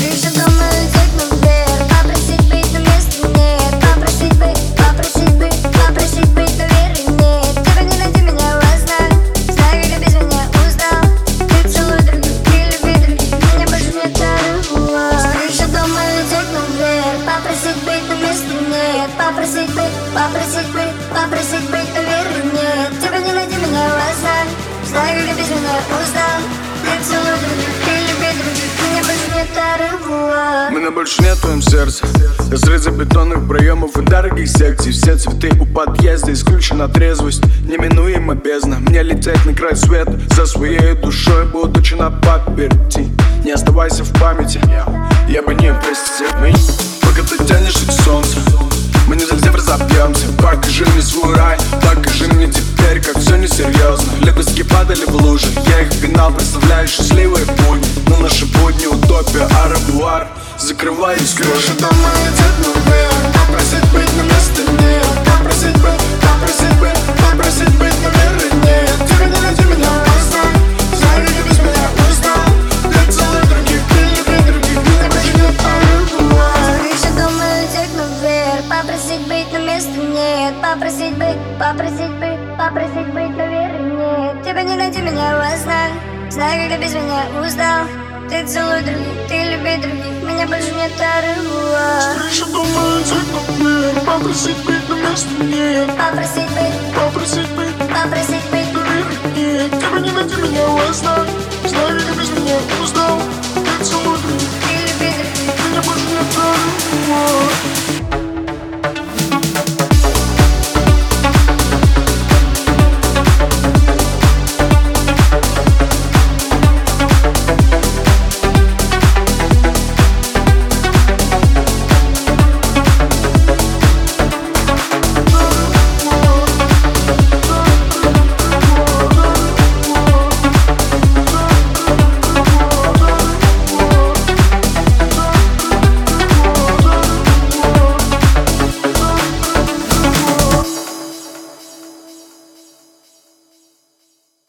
Крыша дома летит наверх, попросить быть, но места нет. Попросить быть, попросить быть, но веры нет. Типа не найди меня во снах, знаю, как ты без меня устал. Ты целуй других, ты люби других, меня больше нет дорогого. Крыша дома летит наверх, попросить быть, но места нет. Попросить быть, но веры нет. Типа не найди меня во снах, знаю, как ты без меня устал. Ты целуй других, ты люби других, меня больше нет дорогого. Меня больше нет в твоем сердце. Разрезы бетонных проемов и дорогих секций. Все цветы у подъезда, исключена трезвость, неминуема бездна. Мне лететь на край света, за своей душой будучи на паперти. Не оставайся в памяти, я бы не простил меня. Пока ты тянешься к солнцу, мы не совсем разобьемся. Покажи мне свой рай, покажи мне теперь, как все несерьезно. Лепестки падали в лужи, я их пинал, представляю счастливые будни. Но наши будни утопия, арабуар, закрывай и скрой. Крыша дома летит наверх, попросить быть, но места нет. Попросить быть, но веры нет. Типа не найди меня во снах, знаю, как ты без меня устал. Ты целуй других, ты люби других, меня больше нет дорогого. Крыша дома летит наверх, попросить быть, но места нет. Попросить быть, но веры нет. Типа не найди меня во снах, знаю, как ты без меня устал. Ты целуй других, ты люби других, меня больше нет дорогого. Крыша дома летит наверх, попросить быть, но места нет. Попросить быть, Попросить быть, но веры нет. типа не найди меня во снах.